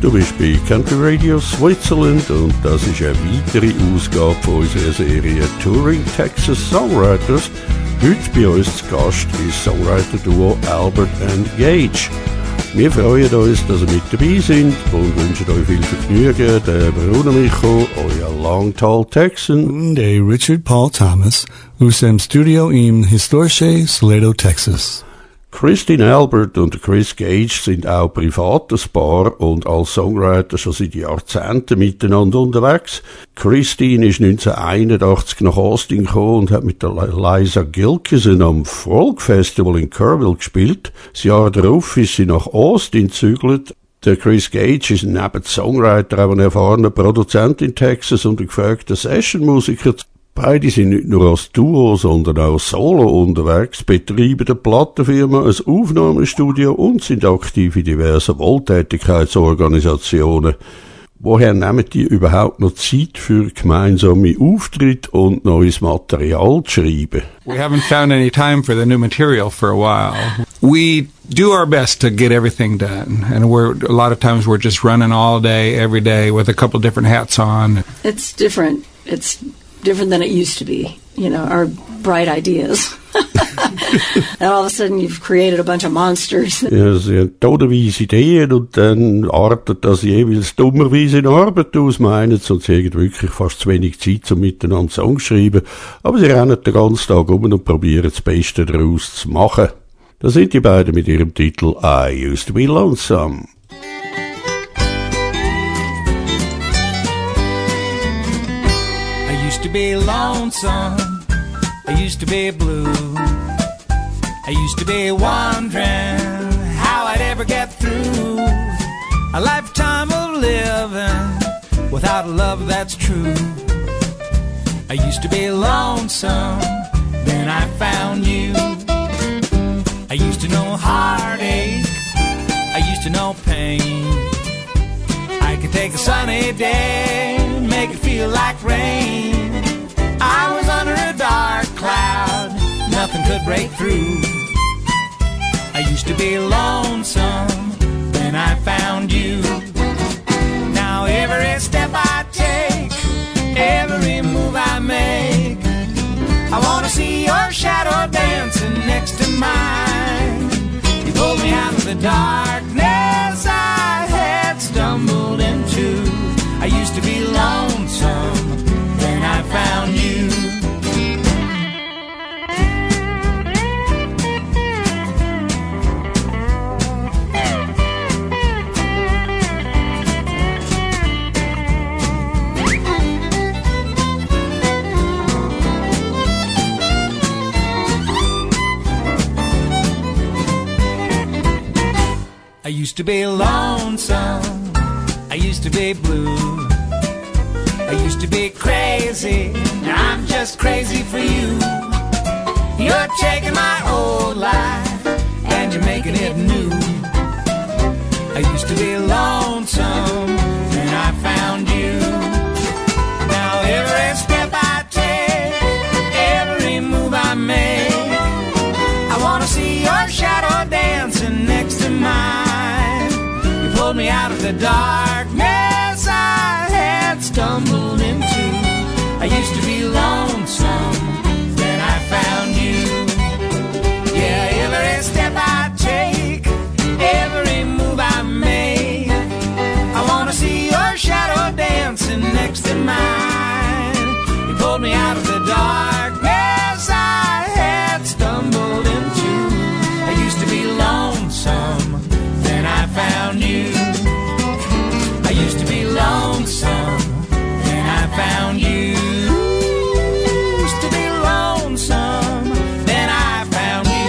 Du bist bei Country Radio Switzerland und das ist eine weitere Ausgabe von unserer Serie Touring Texas Songwriters. Heute bei uns zu Gast ist Songwriter-Duo Albert & Gage. Wir freuen uns, dass ihr mit dabei sind und wünschen euch viel Vergnügen. Der Bruno Micho, euer Long Tall Texan. Und der Richard Paul Thomas aus dem Studio in historische Salado, Texas. Christine Albert und Chris Gage sind auch privates Paar und als Songwriter schon seit Jahrzehnten miteinander unterwegs. Christine ist 1981 nach Austin gekommen und hat mit der Liza Gilkison am Folk Festival in Kerrville gespielt. Das Jahr darauf ist sie nach Austin gezügelt. Der Chris Gage ist neben Songwriter auch ein erfahrener Produzent in Texas und ein gefragter Sessionmusiker. Beide sind nicht nur als Duo, sondern auch solo unterwegs, betreiben eine Plattenfirma, ein Aufnahmestudio und sind aktiv in diversen Wohltätigkeitsorganisationen. Woher nehmen die überhaupt noch Zeit für gemeinsame Auftritte und neues Material zu schreiben? We haven't found any time for the new material for a while. We do our best to get everything done, and a lot of times we're just running all day, every day, with a couple different hats on. It's different. It's different than it used to be, you know, our bright ideas. And all of a sudden you've created a bunch of monsters. Ja, sie haben tonnenweise Ideen und dann artet das jeweils dummerweise in Arbeit aus, meinen sie, und sie haben wirklich fast zu wenig Zeit, um miteinander Songs zu schreiben. Aber sie rennen den ganzen Tag um und probieren das Beste daraus zu machen. Da sind die beiden mit ihrem Titel I Used to Be Lonesome. I used to be lonesome, I used to be blue, I used to be wondering how I'd ever get through a lifetime of living without a love that's true. I used to be lonesome, then I found you. I used to know heartache, I used to know pain. I could take a sunny day and make it feel like rain. I was under a dark cloud, nothing could break through. I used to be lonesome, then I found you. Now every step I take, every move I make, I wanna see your shadow dancing next to mine. You pulled me out of the darkness I had stumbled into. I used to be lonesome, then I found you. I used to be lonesome, I used to be blue, I used to be crazy, now I'm just crazy for you. You're taking my old life and you're making it new. I used to be lonesome, then I found you. Now every step I take, every move I make, I wanna see your shadow dancing next to mine. You pulled me out of the darkness I had stumbled into. I used to be lonesome, then I found you. Yeah, every step I take, every move I make, I wanna see your shadow dancing next to mine. You pulled me out of the darkness I had stumbled into. I used to be lonesome, then I found you. I used to be lonesome, then I found you. Used to be lonesome, then I found you.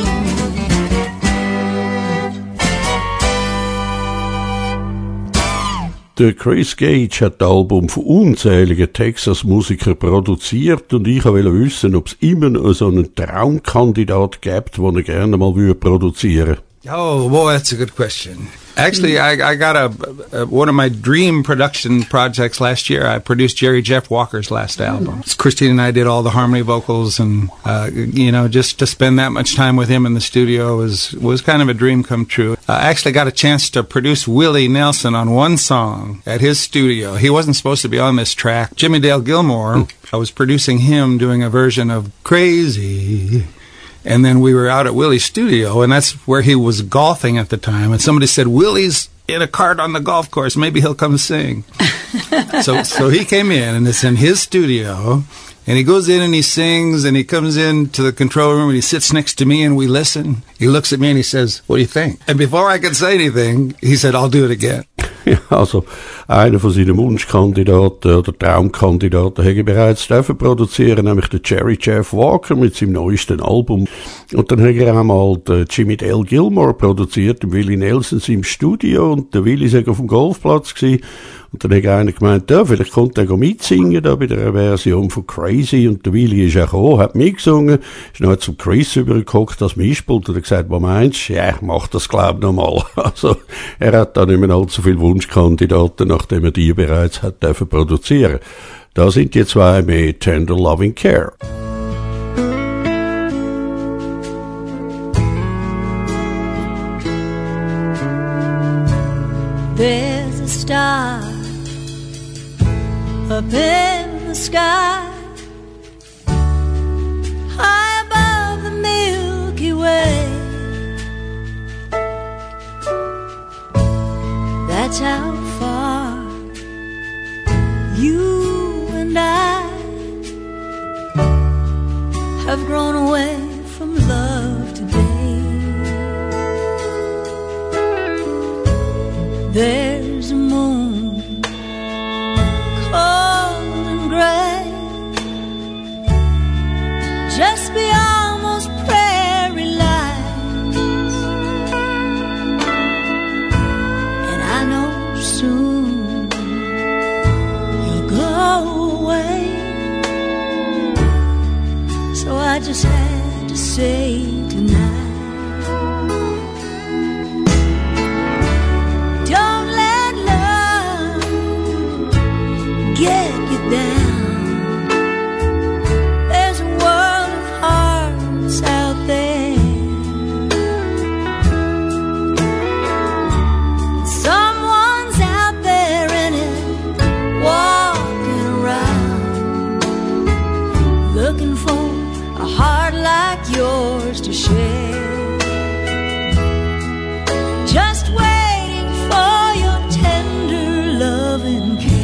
Der Chris Gage hat das Album von unzähligen Texas-Musikern produziert und ich wollte wissen, ob es immer noch so einen Traumkandidat gibt, den er gerne mal produzieren würde. Oh, boy, that's a good question. Actually, I got one of my dream production projects last year. I produced Jerry Jeff Walker's last album. Christine and I did all the harmony vocals, and just to spend that much time with him in the studio was kind of a dream come true. I actually got a chance to produce Willie Nelson on one song at his studio. He wasn't supposed to be on this track. Jimmy Dale Gilmore, I was producing him doing a version of Crazy. And then we were out at Willie's studio, and that's where he was golfing at the time. And somebody said, Willie's in a cart on the golf course. Maybe he'll come sing. So he came in, and it's in his studio. And he goes in and he sings, and he comes into the control room, and he sits next to me, and we listen. He looks at me, and he says, what do you think? And before I could say anything, he said, I'll do it again. Ja, also einer von seinen Wunschkandidaten oder Traumkandidaten hätte ich bereits produzieren, nämlich der Jerry Jeff Walker mit seinem neuesten Album. Und dann hätte er einmal den Jimmy Dale Gilmore produziert, den Willie Nelson im Studio, und der Willie sei auf dem Golfplatz gewesen. Und dann hat einer gemeint, ja, vielleicht kommt er mitsingen da bei der Version von Crazy. Und der Willie ist auch gekommen, hat mitgesungen, ist noch zum Chris übergeguckt, das Mischpult, und hat gesagt, was meinst du? Ja, ich mach das, glaub noch mal. Also, er hat da nicht mehr allzu viele Wunschkandidaten, nachdem er die bereits hat dürfen produzieren. Da sind die zwei mit Tender Loving Care. There's a star up in the sky, high above the Milky Way. That's how far you and I have grown away from love today. There's a moon cold and gray just beyond those prairie lights, and I know soon you'll go away. So I just had to say tonight, get you down. There's a world of hearts out there. Someone's out there in it, walking around, looking for a heart like yours to share. Just waiting for your tender loving care.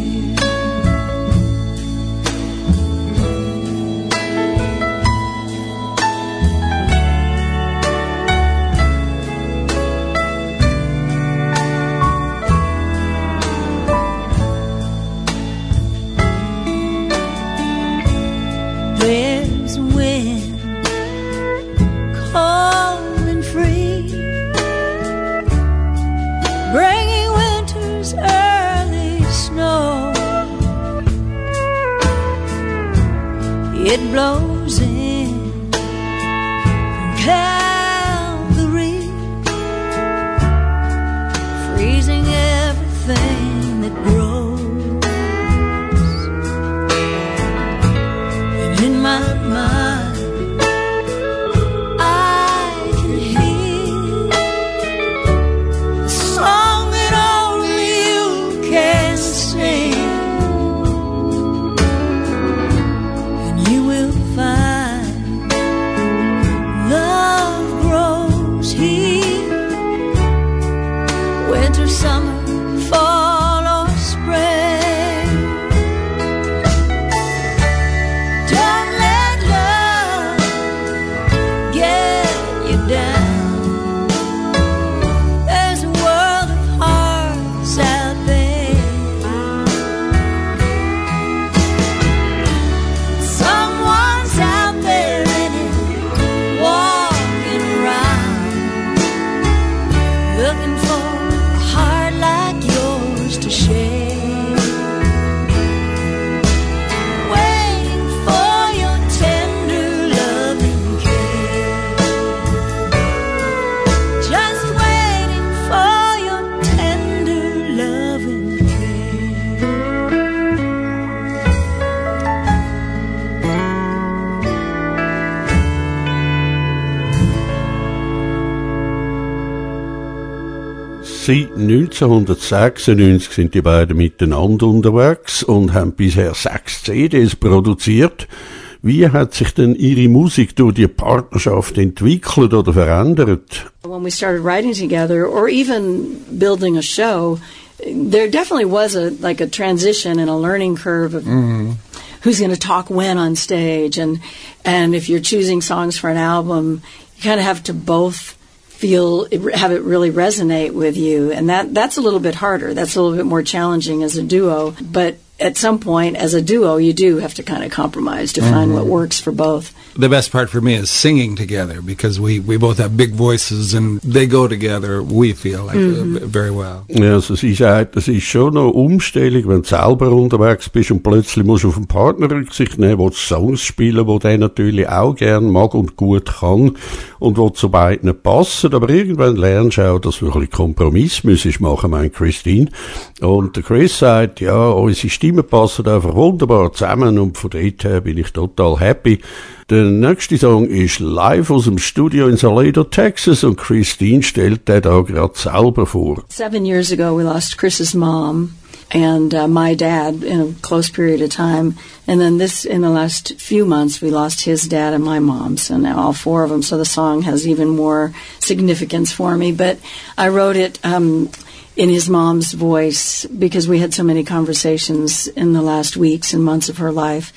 There's a wind, cold and free, bringing winter's early snow. It blows in from Calvary, freezing everything that grows. In my mind, I can hear the song that only you can sing, and you will find Seit 1996 sind die beiden miteinander unterwegs und haben bisher 6 CDs produziert. Wie hat sich denn Ihre Musik durch die Partnerschaft entwickelt oder verändert? When we started writing together, or even building a show, there definitely was a transition and a learning curve of who's going to talk when on stage, and if you're choosing songs for an album, you kind of have to both have it really resonate with you, and that's a little bit harder. That's a little bit more challenging as a duo, but at some point, as a duo, you do have to kind of compromise to find what works for both. The best part for me is singing together, because we both have big voices and they go together, we feel like very well. Ja, also sie sagt, das ist schon eine Umstellung, wenn du selber unterwegs bist und plötzlich musst du auf einen Partner Rücksicht nehmen, der Songs spielen, wo der natürlich auch gern mag und gut kann und wo zu beiden passen. Aber irgendwann lernst du auch, dass du ein bisschen Kompromiss müsstest machen, meint Christine. Und der Chris sagt, ja, unsere Stimmen passen einfach wunderbar zusammen und von dort her bin ich total happy. Der nächste Song ist live aus dem Studio in Salado, Texas, und Christine stellt den da gerade selber vor. 7 years ago, we lost Chris's mom and my dad in a close period of time. And then in the last few months, we lost his dad and my mom. So now all 4 of them. So the song has even more significance for me. But I wrote it in his mom's voice because we had so many conversations in the last weeks and months of her life.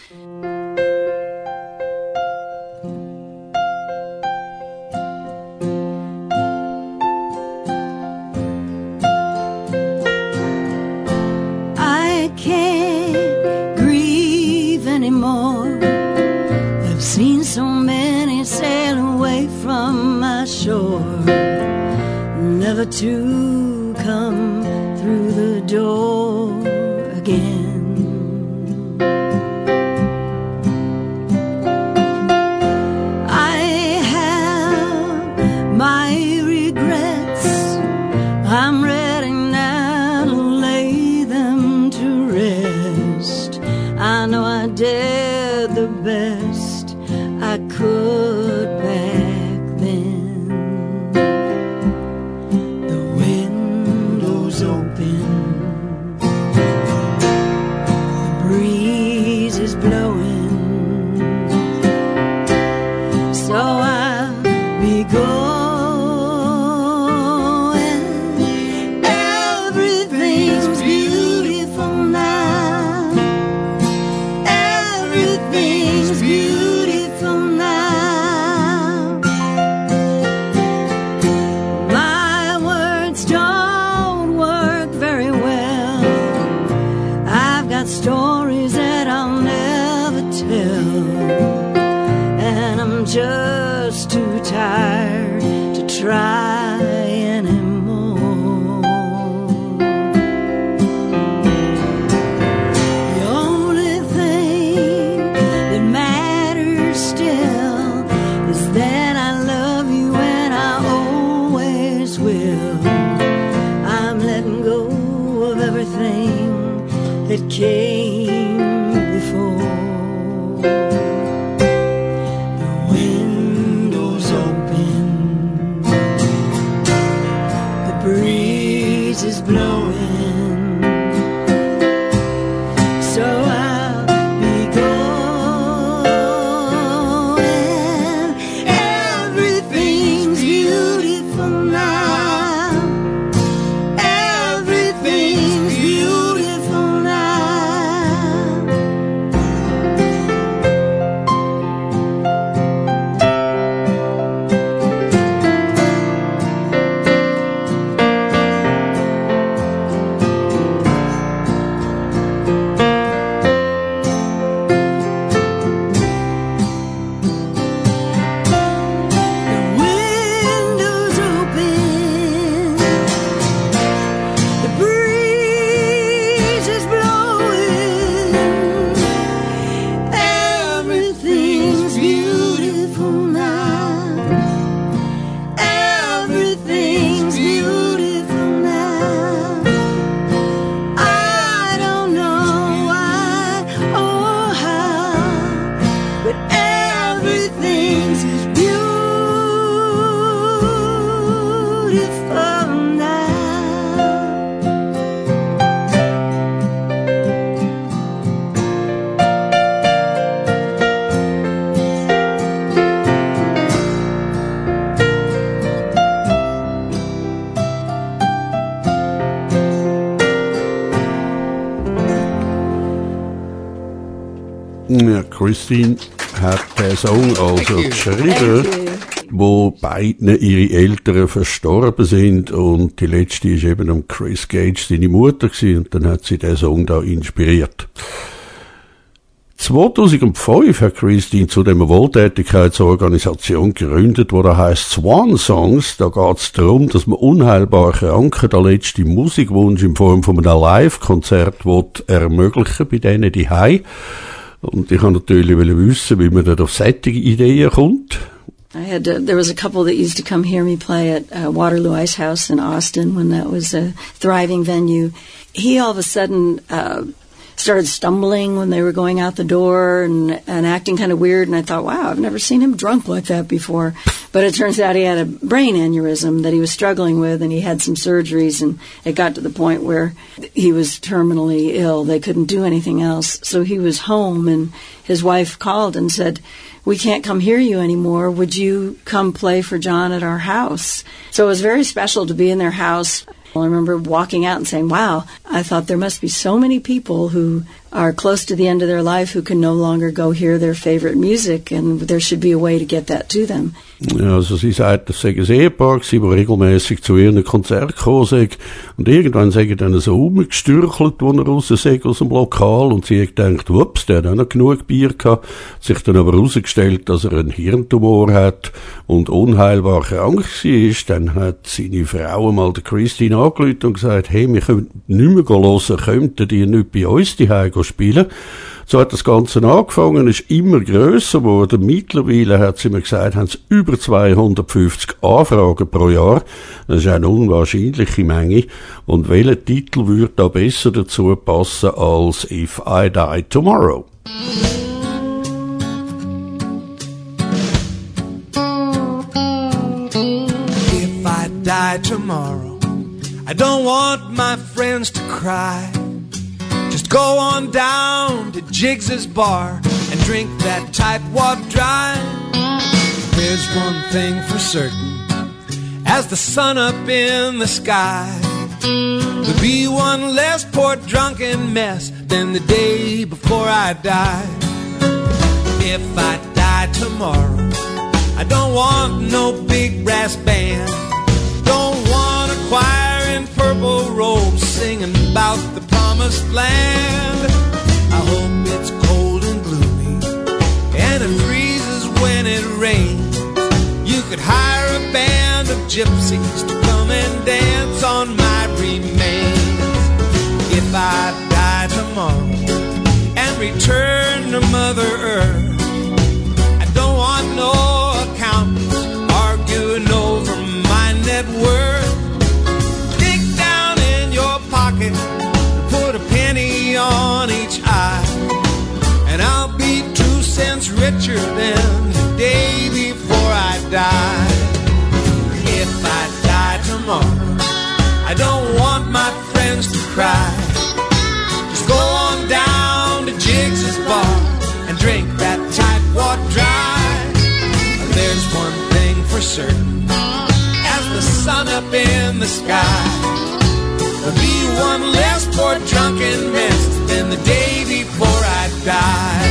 Never to come through the door again. I have my regrets. I'm ready now to lay them to rest. I know I did the best I could back then. Just too tired to try anymore. The only thing that matters still is that I love you and I always will. I'm letting go of everything that came before. Is blowing, so I'll be going. Everything's beautiful now. Everything's beautiful now. Ja, Christine hat den Song also geschrieben, wo beiden ihre Eltern verstorben sind, und die letzte ist eben Chris Gage, seine Mutter gewesen, und dann hat sie den Song da inspiriert. 2005 hat Christine zu einer Wohltätigkeitsorganisation gegründet, wo da heisst Swan Songs. Da geht es darum, dass man unheilbar Kranken den letzten Musikwunsch in Form von einem Live-Konzert ermöglichen bei denen die Hause. Und ich wollte natürlich wissen, wie man da auf solche Ideen kommt. There was a couple that used to come hear me play at Waterloo Ice House in Austin when that was a thriving venue. He all of a sudden started stumbling when they were going out the door and acting kind of weird, and I thought, wow, I've never seen him drunk like that before. But it turns out he had a brain aneurysm that he was struggling with, and he had some surgeries, and it got to the point where he was terminally ill. They couldn't do anything else. So he was home, and his wife called and said, we can't come hear you anymore. Would you come play for John at our house? So it was very special to be in their house. I remember walking out and saying, wow, I thought there must be so many people who are close to the end of their life who can no longer go hear their favorite music, and there should be a way to get that to them. Ja, also sie sagt, das sei ein Ehepaar gewesen, die regelmässig zu ihren Konzerten gekommen sei. Und irgendwann sei dann so rumgestürchelt, wo er raus sei aus dem Lokal, und sie hat gedacht, ups, der hat auch noch genug Bier gehabt. Sich dann aber herausgestellt, dass er einen Hirntumor hat und unheilbar krank war. Dann hat seine Frau mal der Christine angerufen und gesagt, hey, wir können nicht mehr hören, könnten die nicht bei uns die Hause spielen? So hat das Ganze angefangen, ist immer grösser geworden. Mittlerweile, hat sie mir gesagt, haben sie über 250 Anfragen pro Jahr. Das ist eine unwahrscheinliche Menge. Und welcher Titel würde da besser dazu passen als If I Die Tomorrow? If I die tomorrow, I don't want my friends to cry. Just go on down to Jiggs's bar and drink that tightwad dry. There's one thing for certain, as the sun up in the sky, there'll be one less poor drunken mess than the day before I die. If I die tomorrow, I don't want no big brass band. Don't want a choir in purple robes singing about the promised land. I hope it's cold and gloomy and it freezes when it rains. You could hire a band of gypsies to come and dance on my remains. If I die tomorrow and return to Mother Earth, I don't want no accountants arguing over my net worth. Dig down in your pocket, put a penny on each eye, and I'll be 2 cents richer than the day before I die. If I die tomorrow, I don't want my friends to cry. Just go on down to Jiggs's bar and drink that tightwad dry. There's one thing for certain, as the sun up in the sky, there'll be one less poor drunken mess than the day before I die.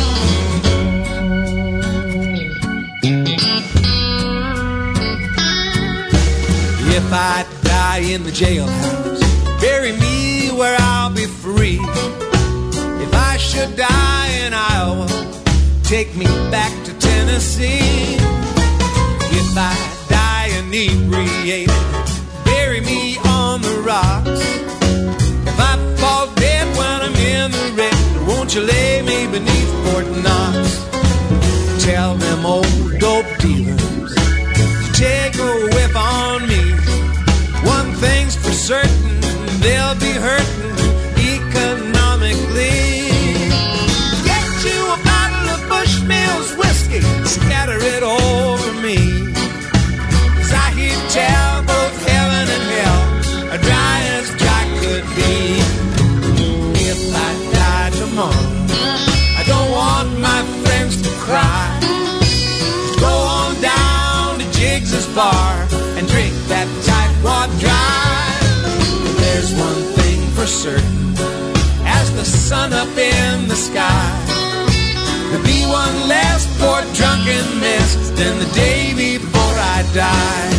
If I die in the jailhouse, bury me where I'll be free. If I should die in Iowa, take me back to Tennessee. If I die inebriated, bury me on the rocks. If I fall dead when I'm in the red, won't you lay me beneath Fort Knox? Tell them old dope dealers to take a whiff on me. One thing's for certain, they'll be hurting economically. Get you a bottle of Bushmills whiskey, scatter it over me. 'Cause I hear tell both heaven and hell are dry as dry could be. If I die tomorrow, I don't want my friends to cry. Go on down to Jiggs's bar and drink that tightwad dry. There's one thing for certain, as the sun up in the sky, There'll be one less poor drunken mess than the day before I die.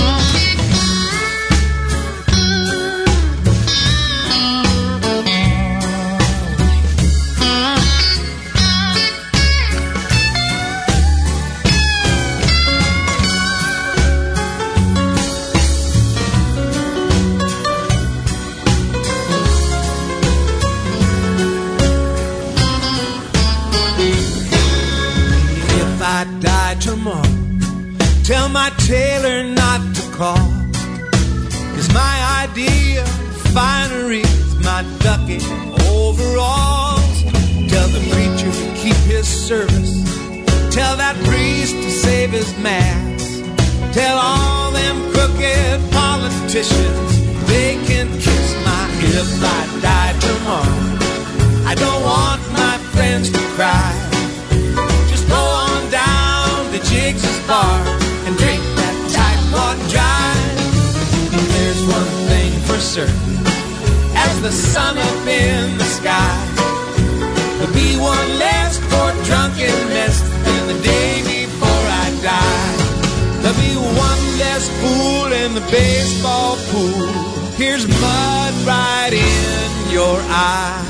Tell my tailor not to call, 'cause my idea of finery is my ducky overalls. Tell the preacher to keep his service. Tell that priest to save his mass. Tell all them crooked politicians they can kiss my if I die tomorrow. I don't want my friends to cry. Just go on down to Jigs's bar and drink that Tightwad dry. There's one thing for certain, as the sun up in the sky, there'll be one less poor drunken mess than the day before I die. There'll be one less fool in the baseball pool. Here's mud right in your eye.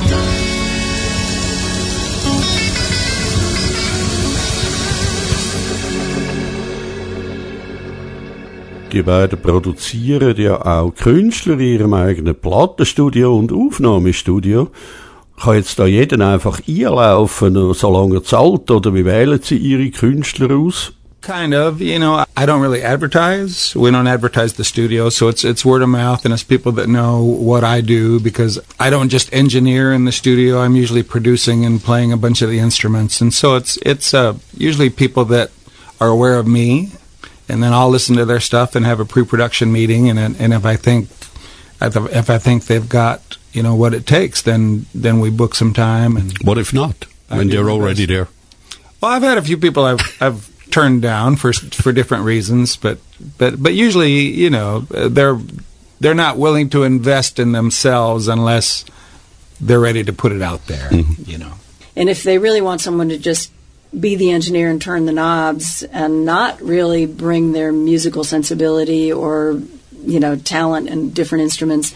Die beiden produzieren ja auch Künstler in ihrem eigenen Plattenstudio und Aufnahmestudio. Kann jetzt da jeder einfach einlaufen, solange er zahlt, oder wie wählen sie ihre Künstler aus? Kind of, you know, I don't really advertise. We don't advertise the studio, so it's word of mouth, and it's people that know what I do, because I don't just engineer in the studio. I'm usually producing and playing a bunch of the instruments, and so it's usually people that are aware of me, and then I'll listen to their stuff and have a pre-production meeting, and if I think they've got, you know, what it takes, then we book some time. And what if not? When they're already there? Well, I've had a few people I've turned down for different reasons, but usually, you know, they're not willing to invest in themselves unless they're ready to put it out there, you know. And if they really want someone to just be the engineer and turn the knobs and not really bring their musical sensibility or, you know, talent and different instruments,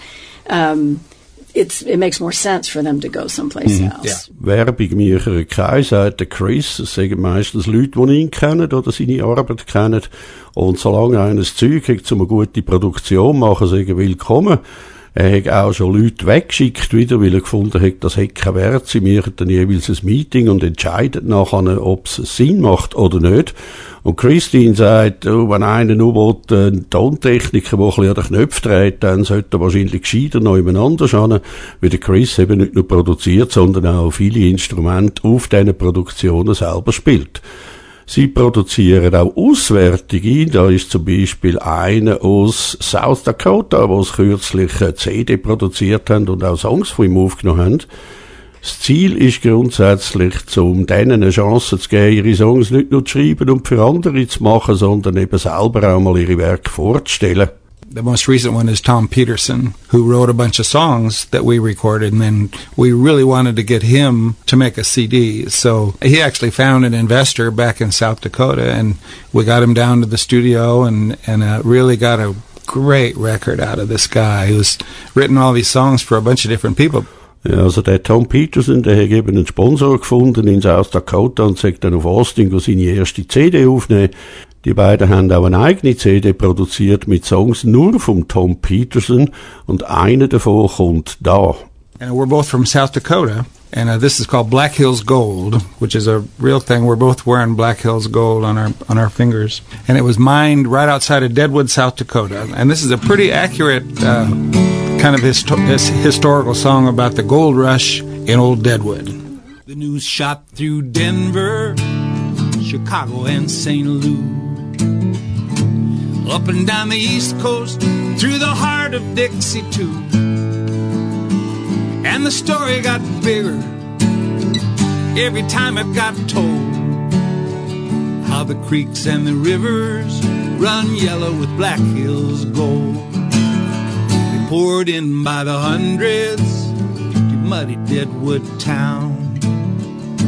it makes more sense for them to go someplace else. Ja. Werbung in ihren Kreis, sagt der Chris, das sagen meistens Leute, die ihn kennen oder seine Arbeit kennen. Und solange einer das Zeug hat, um eine gute Produktion machen, sagen willkommen. Er hat auch schon Leute weggeschickt wieder, weil er gefunden hat, das hätte keinen Wert. Sie machen dann jeweils ein Meeting und entscheiden nachher, ob es Sinn macht oder nicht. Und Christine sagt, wenn einer nur will, einen Tontechniker, der ein bisschen an den Knöpfen dreht, dann sollte er wahrscheinlich gescheiter noch jemand schauen, weil der Chris eben nicht nur produziert, sondern auch viele Instrumente auf diesen Produktionen selber spielt. Sie produzieren auch Auswertungen. Da ist zum Beispiel einer aus South Dakota, die kürzlich eine CD produziert haben und auch Songs von ihm aufgenommen haben. Das Ziel ist grundsätzlich, um denen eine Chance zu geben, ihre Songs nicht nur zu schreiben und für andere zu machen, sondern eben selber auch mal ihre Werke vorzustellen. The most recent one is Tom Peterson, who wrote a bunch of songs that we recorded, and then we really wanted to get him to make a CD. So he actually found an investor back in South Dakota, and we got him down to the studio and really got a great record out of this guy who's written all these songs for a bunch of different people. Ja, also der Tom Peterson, der hat eben einen Sponsor gefunden in South Dakota und sagt dann auf Austin, seine erste CD aufnehmen. Die beiden haben auch eine eigene CD produziert mit Songs nur von Tom Peterson und einer davon kommt da. And we're both from South Dakota, and this is called Black Hills Gold, which is a real thing. We're both wearing Black Hills Gold on our fingers, and it was mined right outside of Deadwood, South Dakota. And this is a pretty accurate kind of historical song about the gold rush in old Deadwood. The news shot through Denver, Chicago, and St. Louis. Up and down the East Coast, through the heart of Dixie too. And the story got bigger every time it got told. How the creeks and the rivers run yellow with Black Hills gold. They poured in by the hundreds to muddy Deadwood town.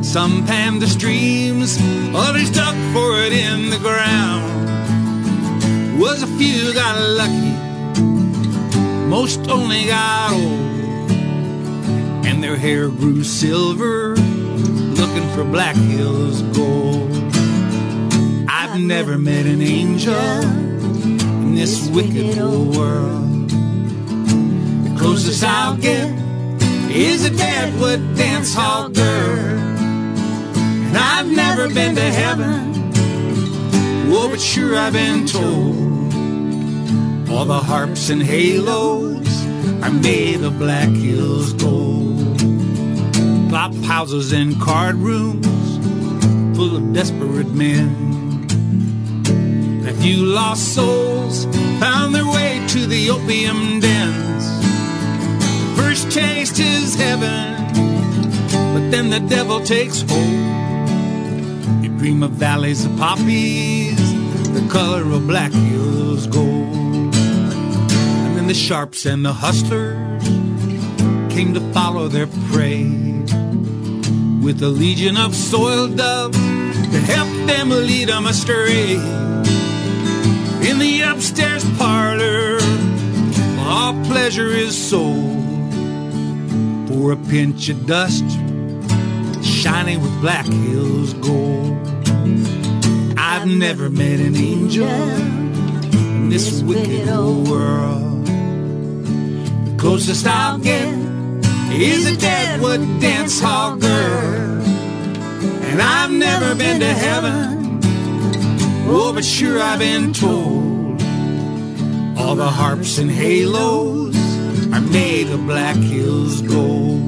Some panned the streams, others dug for it in the ground. Was a few got lucky, most only got old, and their hair grew silver, looking for Black Hills gold. I've never met an angel in this wicked old world. The closest I'll get is a Deadwood dance hall girl. And I've never been to heaven, oh, but sure I've been told all the harps and halos are made of Black Hills gold. Flop houses and card rooms full of desperate men. And a few lost souls found their way to the opium dens. First taste is heaven, but then the devil takes hold. You dream of valleys of poppies, the color of Black Hills gold. And then the sharps and the hustlers came to follow their prey, with a legion of soiled doves to help them lead them astray. In the upstairs parlor, all pleasure is sold for a pinch of dust, shining with Black Hills gold. I've never met an angel in this wicked old world. The closest I'll get is a Deadwood dance hall girl. And I've never been to heaven, oh, but sure I've been told all the harps and halos are made of Black Hills gold.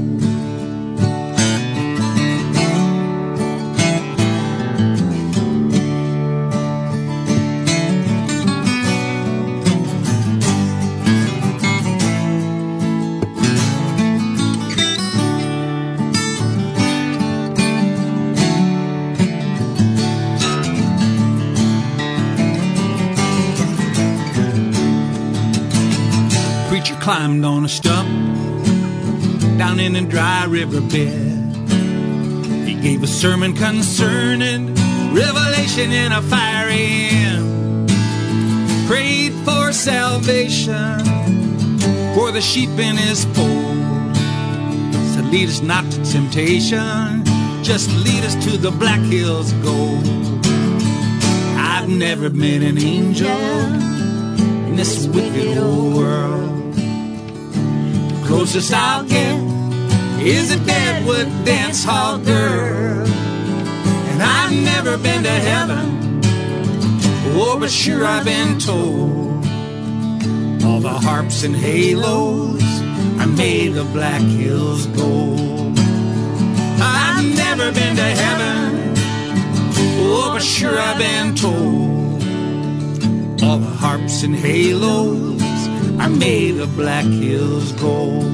Climbed on a stump down in a dry riverbed. He gave a sermon concerning revelation in a fiery end. Prayed for salvation for the sheep in his fold. Said, lead us not to temptation, just lead us to the Black Hills gold. I've never met an angel in this wicked old world. Closest I'll get is a Deadwood dance hall girl. And I've never been to heaven, oh, but sure I've been told all the harps and halos are made of Black Hills gold. I've never been to heaven, oh, but sure I've been told all the harps and halos are made of Black Hills gold.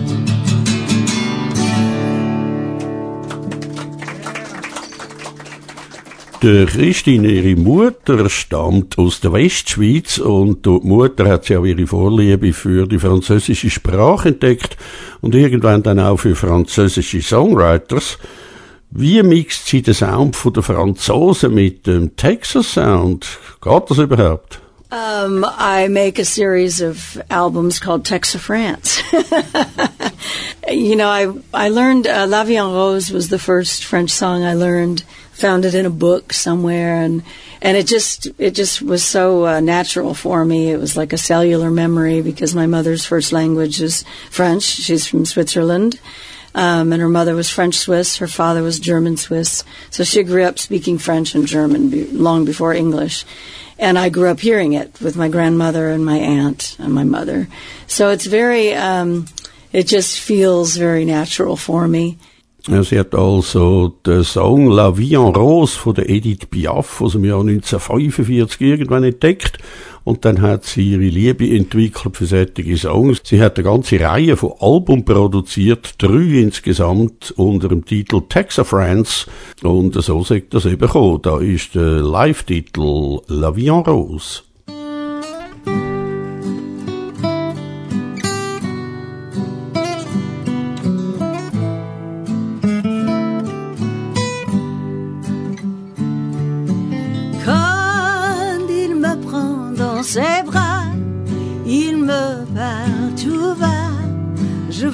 Die Christine, ihre Mutter, stammt aus der Westschweiz und durch die Mutter hat sie auch ihre Vorliebe für die französische Sprache entdeckt und irgendwann dann auch für französische Songwriters. Wie mixt sie den Sound von der Franzosen mit dem Texas Sound? Geht das überhaupt? I make a series of albums called Texas France. You know, I learned La Vie en Rose was the first French song I learned. Found it in a book somewhere, and it just was so natural for me. It was like a cellular memory because my mother's first language is French. She's from Switzerland. And her mother was French-Swiss, her father was German-Swiss. So she grew up speaking French and German long before English. And I grew up hearing it with my grandmother and my aunt and my mother. So it's very, it just feels very natural for me. Ja, sie hat also den Song La Vie en Rose von der Edith Piaf aus dem Jahr 1945 irgendwann entdeckt und dann hat sie ihre Liebe entwickelt für solche Songs. Sie hat eine ganze Reihe von Alben produziert, 3 insgesamt unter dem Titel Texas France und so sagt das eben gekommen. Da ist der Live-Titel La Vie en Rose.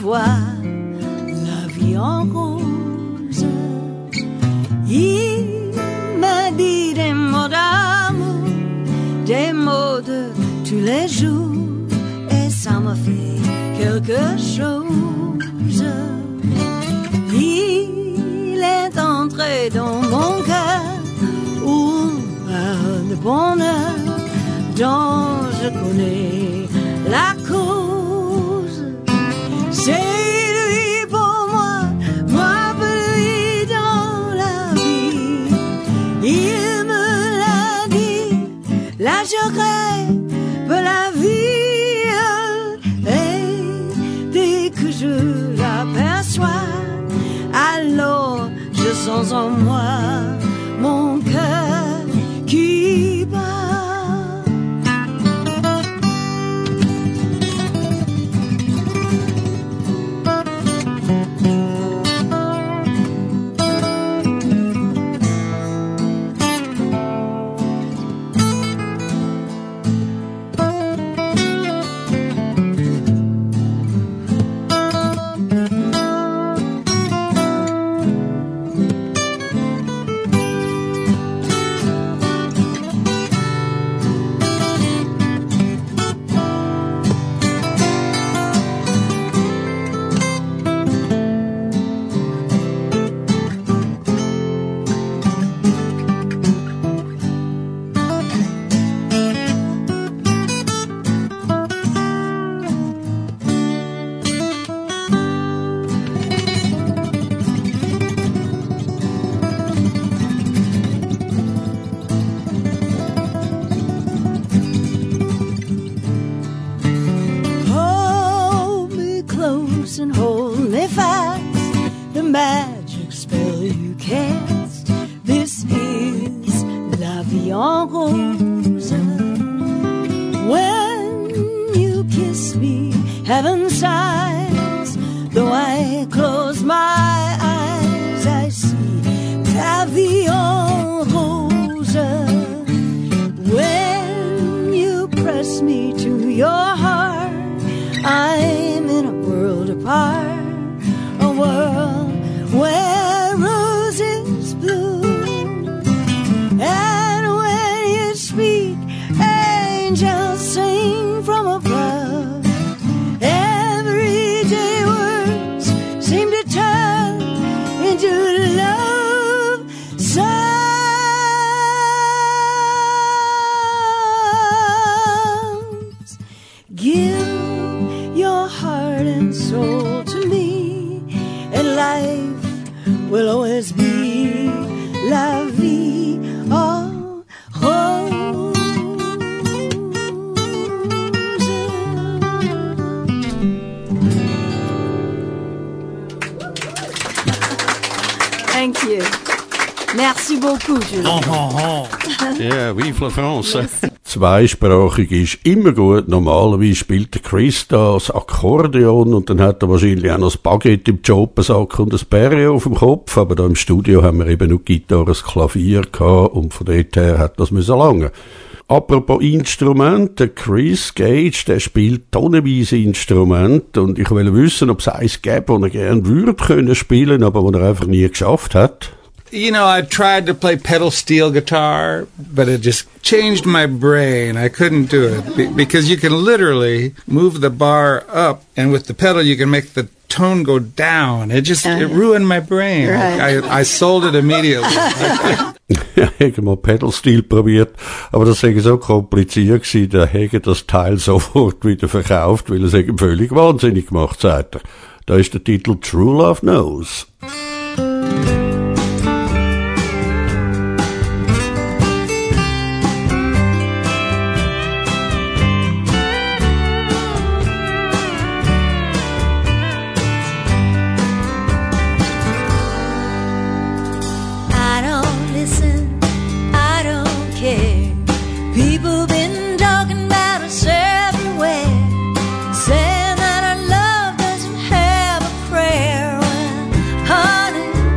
vois la vie en rose. Il m'a dit des mots d'amour, des mots de tous les jours, et ça m'a fait quelque chose. Il est entré dans mon cœur, de bonheur dont je connais la cause. C'est lui pour moi, moi pour lui dans la vie. Il me l'a dit, là je rêve la vie. Et dès que je l'aperçois, alors je sens en moi mon cœur qui bat. And hold me fast, the magic spell you cast. This is la vie en rose. When you kiss me, heaven sighs. Though I close my eyes, I see la vie en rose. When you press me to your heart, I'm in a world apart, a world where roses bloom. And when you speak, angels sing from above. Everyday words seem to turn into love songs. Give your heart and soul to me, and life will always be la vie en rose. Thank you. Merci beaucoup, Julie. Ja, vive la France. Zweisprachig ist immer gut. Normalerweise spielt der Chris da das Akkordeon und dann hat er wahrscheinlich auch noch das Baguette im Jopensack und das Perrier auf dem Kopf. Aber da im Studio haben wir eben nur Gitarre, das Klavier gehabt und von dort her hat das müssen lange. Apropos Instrument, der Chris Gage, der spielt tonnenweise Instrumente und ich will wissen, ob es eins gäbe, das er gerne würde können spielen, aber das er einfach nie geschafft hat. You know, I tried to play pedal steel guitar, but it just changed my brain. I couldn't do it because you can literally move the bar up, and with the pedal you can make the tone go down. It ruined my brain. Right. I sold it immediately. Ja, ich habe mal Pedal Steel probiert, aber das sei so kompliziert gewesen, da hätte das Teil sofort wieder verkauft, weil es eben völlig wahnsinnig gemacht, sagt er. Da ist der Titel True Love Knows. People been talking about us everywhere, saying that our love doesn't have a prayer. Well, honey,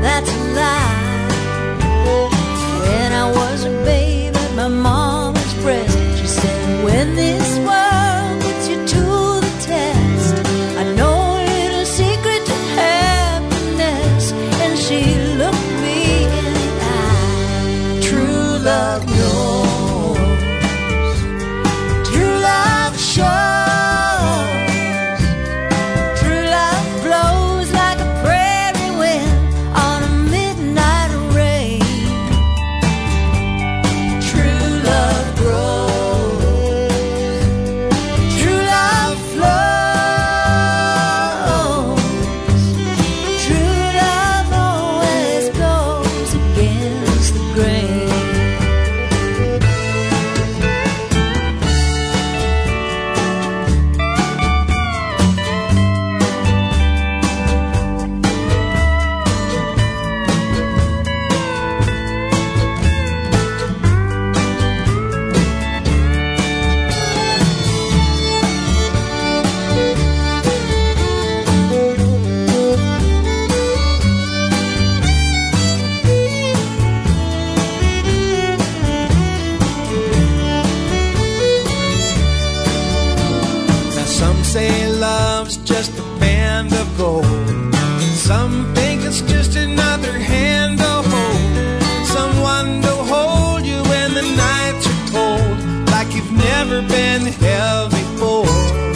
another hand to hold, someone to hold you when the nights are cold, like you've never been held before.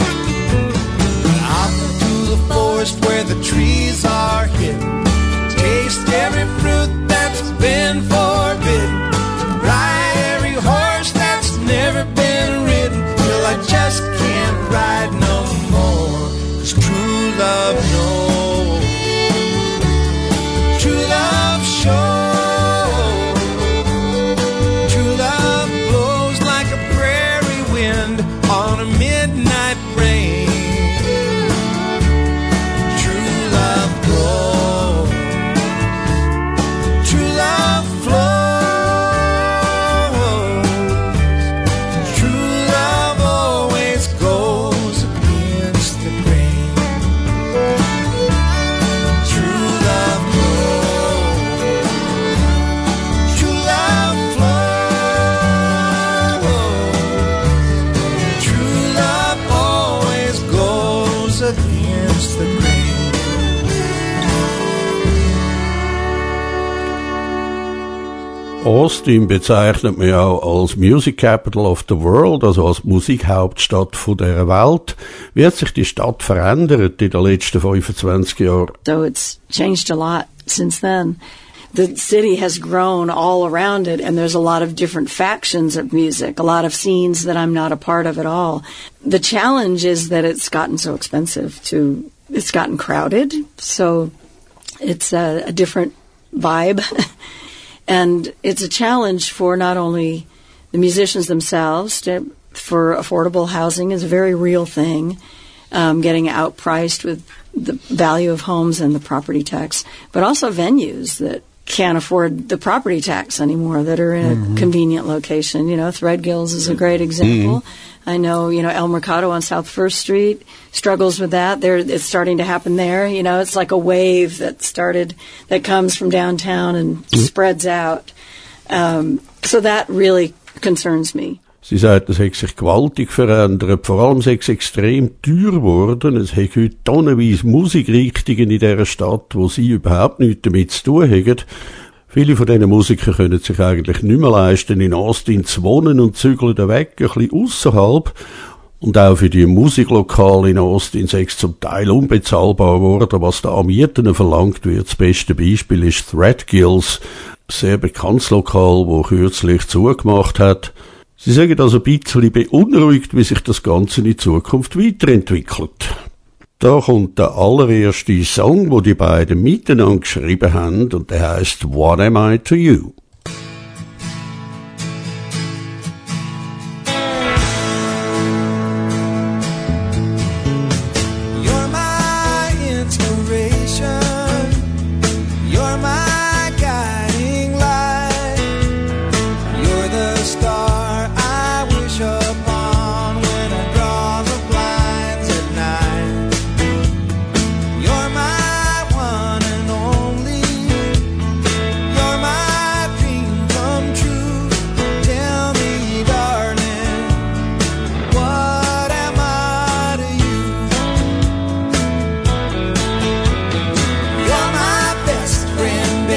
Out through the forest where the trees are hidden, taste every fruit that's been forbidden, ride every horse that's never been ridden, till I just can't ride no more. 'Cause true love knows, true love shows, true love blows like a prairie wind on a midnight rain. True love goes, true love flows, true love always goes against the grain. True love goes, true love flows, true love always goes against the grain. Austin bezeichnet man ja auch als Music Capital of the World, also als Musikhauptstadt von der Welt. Wie hat sich die Stadt verändert in den letzten 25 Jahren? So it's changed a lot since then. The city has grown all around it, and there's a lot of different factions of music, a lot of scenes that I'm not a part of at all. The challenge is that it's gotten so expensive it's gotten crowded, so it's a different vibe. And it's a challenge for not only the musicians themselves, for affordable housing is a very real thing, getting outpriced with the value of homes and the property tax, but also venues that can't afford the property tax anymore that are in a convenient location. You know, Threadgills is a great example. I know, El Mercado on South First Street struggles with that. It's starting to happen there. You know, it's like a wave that comes from downtown and spreads out. So that really concerns me. Sie sagt, es hat sich gewaltig verändert. Vor allem sei es extrem teuer geworden. Es hat heute tonnenweise Musikrichtungen in dieser Stadt, wo sie überhaupt nichts damit zu tun haben. Viele von diesen Musikern können sich eigentlich nicht mehr leisten, in Austin zu wohnen und zügeln da weg, ein bisschen ausserhalb. Und auch für die Musiklokale in Austin sei es zum Teil unbezahlbar geworden, was da an Mieten verlangt wird. Das beste Beispiel ist Threadgills, ein sehr bekanntes Lokal, das kürzlich zugemacht hat. Sie sagen also ein bisschen beunruhigt, wie sich das Ganze in Zukunft weiterentwickelt. Da kommt der allererste Song, wo die beiden miteinander geschrieben haben, und der heißt What Am I to You? You're my inspiration, you're my guiding light, you're the star I wish upon when I draw the blinds at night. You're my one and only, you're my dream come true. Tell me, darling, what am I to you? You're my best friend,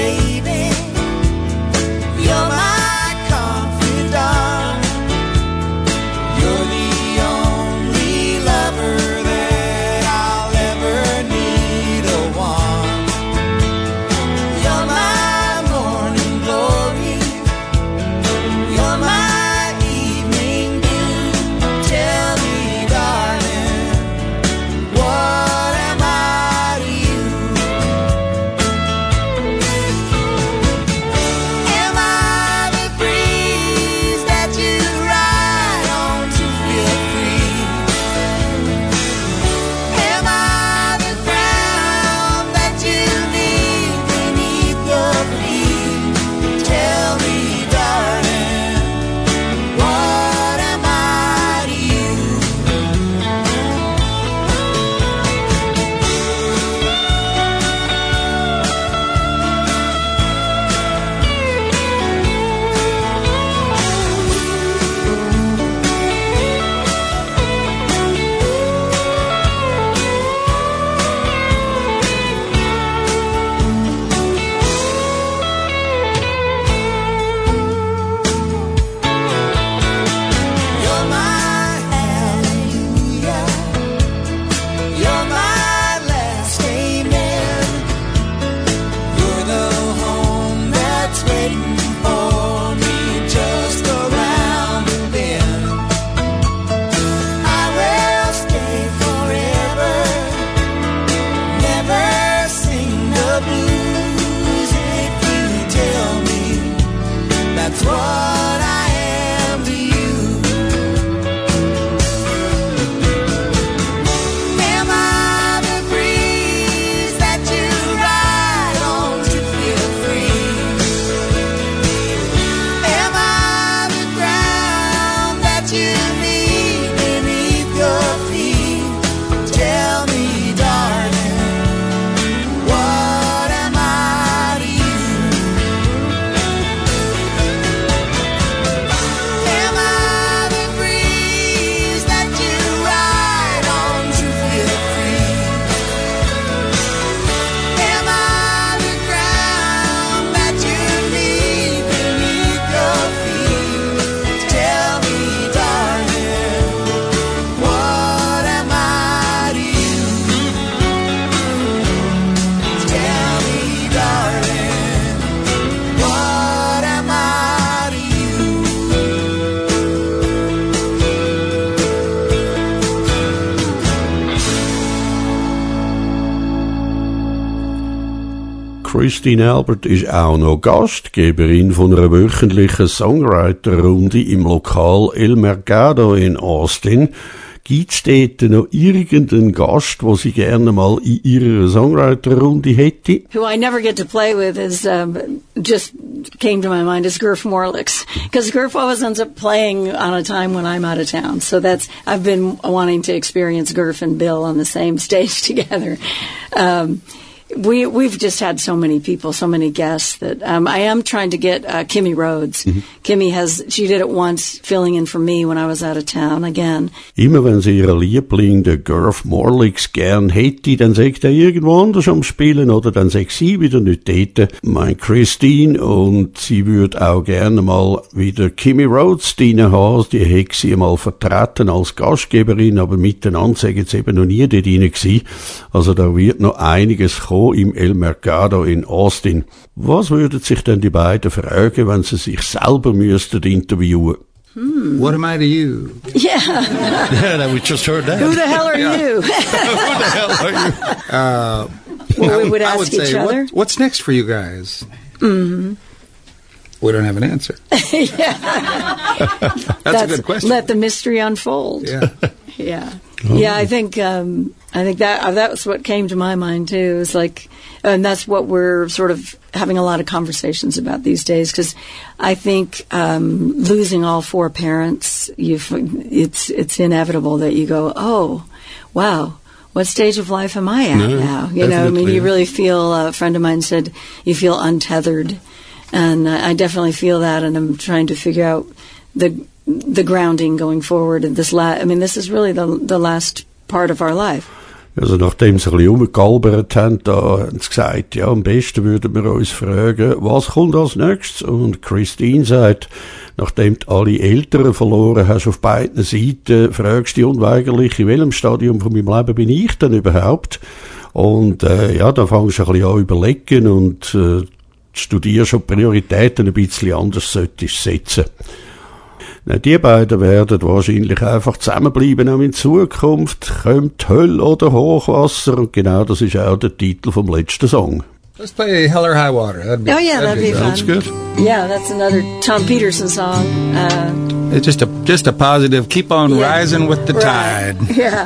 Christine Albert ist auch noch Gastgeberin von einer wöchentlichen Songwriter-Runde im Lokal El Mercado in Austin. Gibt's dort noch irgendeinen Gast, wo sie gerne mal in ihrer Songwriter-Runde hätte? Who I never get to play with is, just came to my mind, is Gerf Morlix. Because Gerf always ends up playing on a time when I'm out of town. So I've been wanting to experience Gerf and Bill on the same stage together. We've just had so many people, so many guests that I am trying to get Kimmy Rhodes. Mm-hmm. She did it once, filling in for me when I was out of town again. Immer wenn sie ihren Liebling, den Gerf Morlix, gern hätte, dann sagt er irgendwo anders am Spielen oder dann sagt sie wieder nicht dort. Mein Christine, und sie würde auch gerne mal wieder Kimmy Rhodes drin haben. Die hätte sie mal vertreten als Gastgeberin, aber miteinander sind jetzt eben noch nie dort drin gewesen. Also da wird noch einiges kommen im El Mercado in Austin. Was würden sich denn die beiden fragen, wenn sie sich selber müssten interviewen? What am I to you? Yeah. Yeah, we just heard that. Who the hell are you? Who the hell are you? Well, we would ask I would each say, other. What's next for you guys? Mm-hmm. We don't have an answer. That's a good question. Let the mystery unfold. Yeah. Yeah. Yeah, I think that was what came to my mind too. It's like, and that's what we're sort of having a lot of conversations about these days. Because I think losing all four parents, it's inevitable that you go, oh, wow, what stage of life am I at now? You know, I mean, you really feel. A friend of mine said you feel untethered, and I definitely feel that, and I'm trying to figure out the grounding going forward. And this is really the last part of our life. Also nachdem sie ein bisschen rumgegalbert haben, da haben sie gesagt, ja, am besten würden wir uns fragen, was kommt als nächstes? Und Christine sagt, nachdem du alle Eltern verloren hast auf beiden Seiten, fragst du dich unweigerlich, in welchem Stadium von meinem Leben bin ich denn überhaupt? Und ja, dann fängst du ein bisschen an überlegen und studierst, ob Prioritäten ein bisschen anders solltest setzen. Die beiden werden wahrscheinlich einfach zusammenbleiben, auch in Zukunft. Kommt Hölle oder Hochwasser? Und genau das ist auch der Titel vom letzten Song. Let's play Hell or High Water. That'd be fun. Sounds good. Yeah, that's another Tom Peterson song. It's just a positive, keep on rising with the tide. Yeah.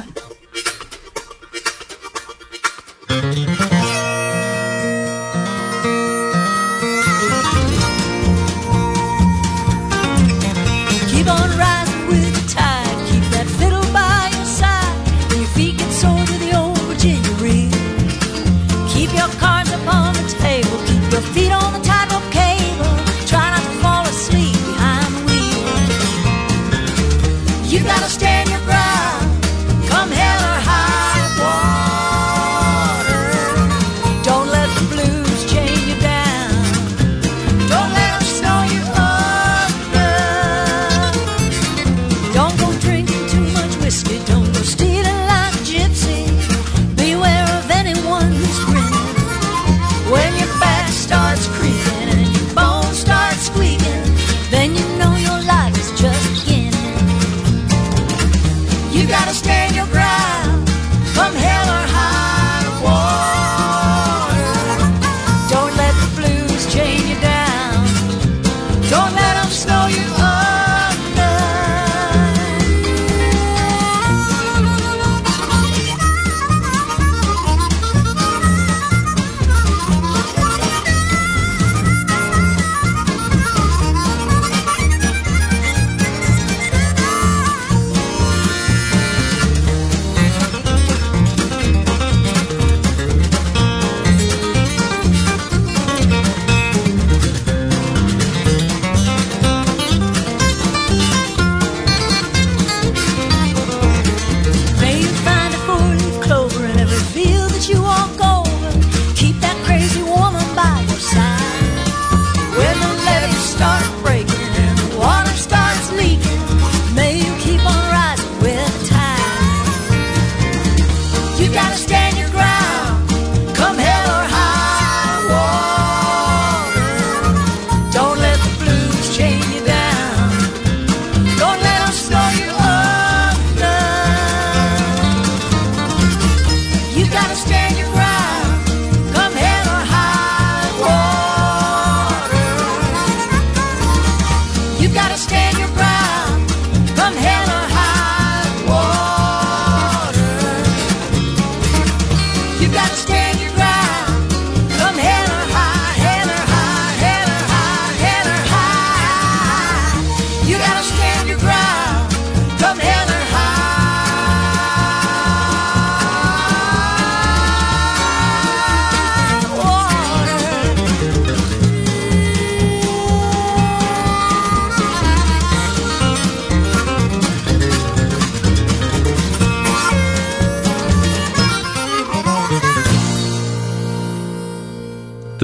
Keep on rising with the tide. Keep that fiddle by your side. When your feet get sore to the old Virginia reel. Keep your cards up on the table. Keep your feet on the tightrope cable. Try not to fall asleep behind the wheel. You gotta stand your ground. Come here.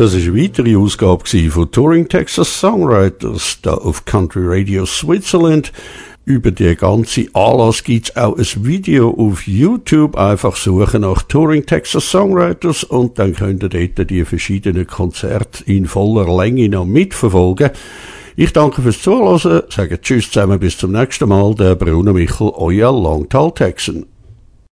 Das ist eine weitere Ausgabe von Touring Texas Songwriters, da auf Country Radio Switzerland. Über die ganze Anlass gibt's auch ein Video auf YouTube. Einfach suchen nach Touring Texas Songwriters und dann könnt ihr dort die verschiedenen Konzerte in voller Länge noch mitverfolgen. Ich danke fürs Zuhören, sage Tschüss zusammen, bis zum nächsten Mal. Der Bruno Michel, euer Longtall Texan.